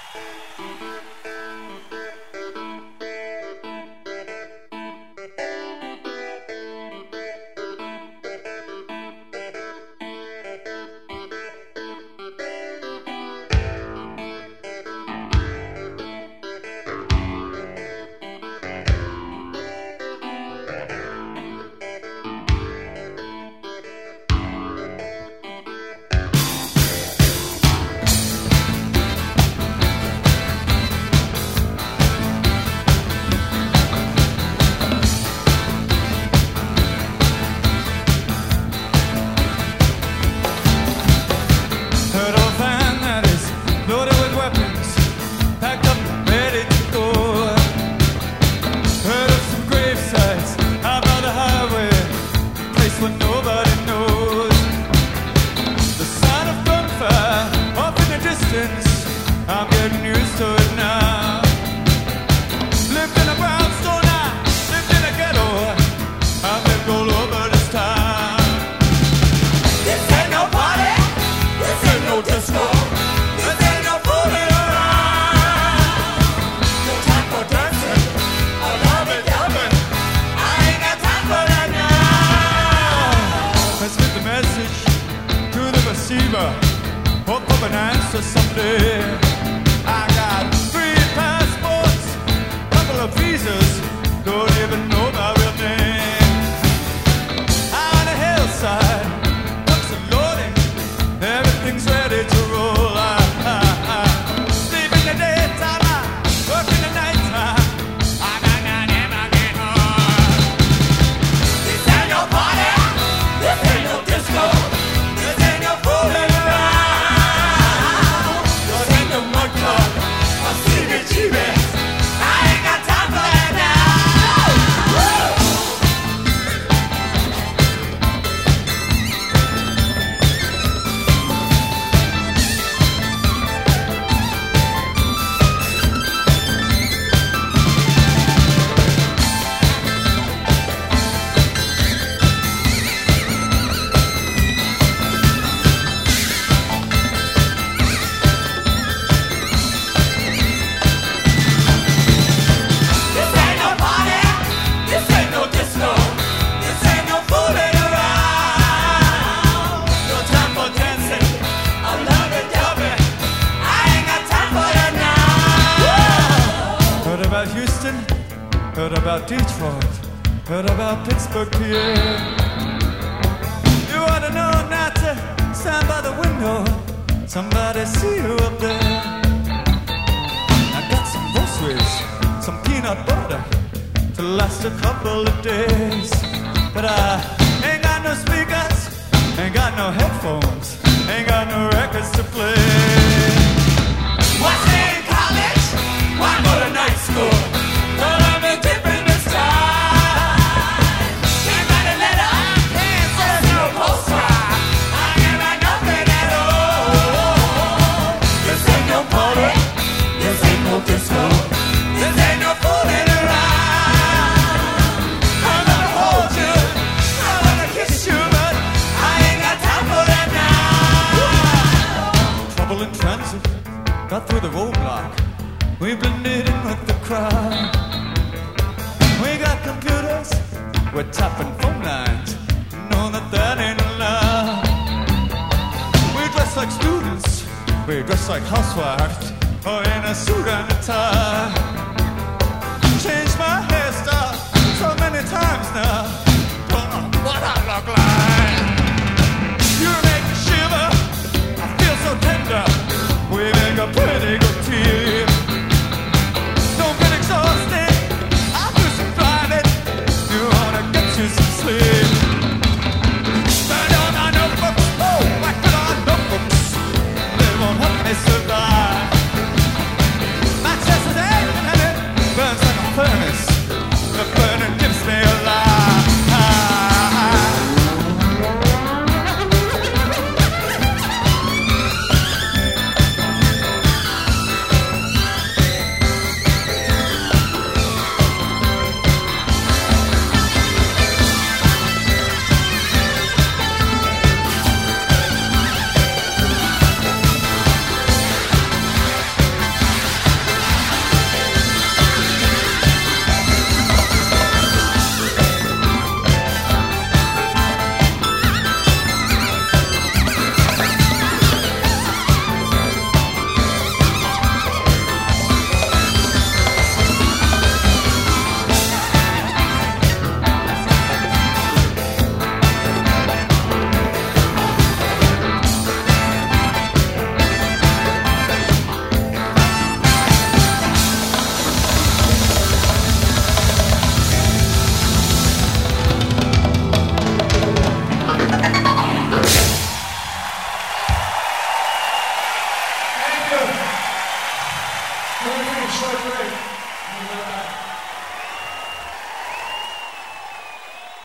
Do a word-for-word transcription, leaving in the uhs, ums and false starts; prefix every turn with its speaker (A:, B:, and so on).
A: Heard about Detroit, heard about Pittsburgh, P A. You ought to know not to stand by the window. Somebody see you up there. I got some groceries, some peanut butter to last a couple of days. But I ain't got no speakers, ain't got no headphones, ain't got no records to play. Why stay in college? Why go to night school? Well, I'm a dipping this time. Can't write a letter, can't send no postcard. I ain't got nothing at all. This ain't no party, this ain't no disco, this ain't no fooling around. I'm gonna hold you, I'm gonna kiss you, but I ain't got time for that now. Trouble in transit, got through the roadblock. We blended in with the crowd. We got computers, we're tapping phone lines. Know that that ain't allowed. We dress like students, we dress like housewives, or in a suit and a tie. Changed my hairstyle so many times now. Don't know what I look like. You make me shiver, I feel so tender. We make a pretty good team.